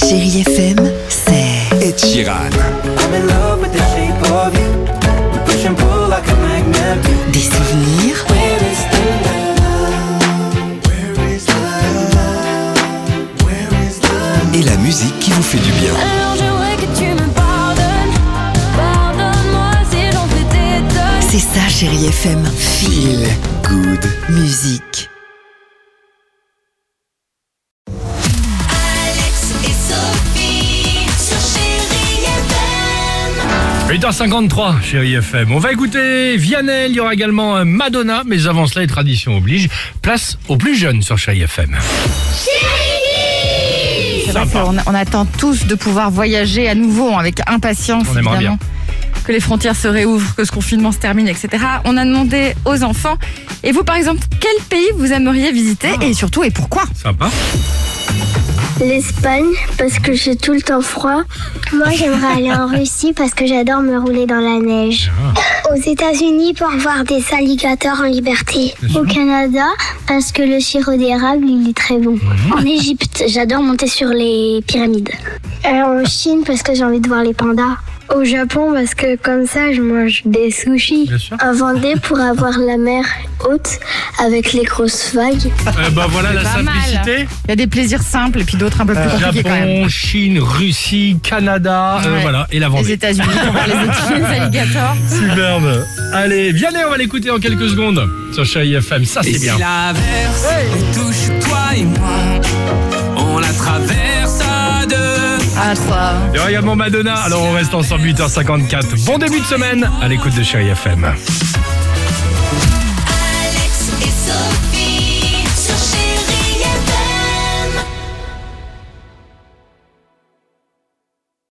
Chérie FM, c'est Ed Sheeran. I'm in love with the shape of you. We push and pull like a magnet do. des souvenirs, Where is the love? Where is the love? Where is the love? Et la musique qui vous fait du bien. Alors j'aimerais que tu me pardonnes. Pardonne-moi si j'en fais des tonnes. c'est ça Chérie FM. Feel good. Musique. Alex et Sophie sur Chérie FM. 8h53, Chérie FM. On va écouter Vianney, il y aura également Madonna, mais avant cela, les traditions obligent. Place aux plus jeunes sur Chérie FM. C'est vrai qu'on attend tous de pouvoir voyager à nouveau avec impatience, On aimerait évidemment, que les frontières se réouvrent, que ce confinement se termine, etc. On a demandé aux enfants, et vous par exemple, quel pays vous aimeriez visiter et surtout et pourquoi? Sympa. L'Espagne, parce que j'ai tout le temps froid. Moi, j'aimerais aller en Russie parce que j'adore me rouler dans la neige. Aux États-Unis pour voir des alligators en liberté. Au Canada, parce que le sirop d'érable, il est très bon. En Égypte, j'adore monter sur les pyramides. En Chine, parce que j'ai envie de voir les pandas. Au Japon, parce que comme ça, je mange des sushis. Bien sûr. En Vendée, pour avoir la mer haute avec les grosses vagues. Voilà la Pas mal. simplicité. Il y a des plaisirs simples et puis d'autres un peu plus compliqués quand même. Japon, Chine, Russie, Canada, Ouais. voilà, et la Les Vendée. États-Unis pour voir les alligators. Superbe. Allez, Vianney, on va l'écouter en quelques secondes sur Chérie FM. Ça, c'est bien. l'averse nous touche, toi et moi, on la traverse à deux. Ah, toi. Il y aura également Madonna. Alors, on reste ensemble 8h54. Bon début de semaine à l'écoute de Chérie FM.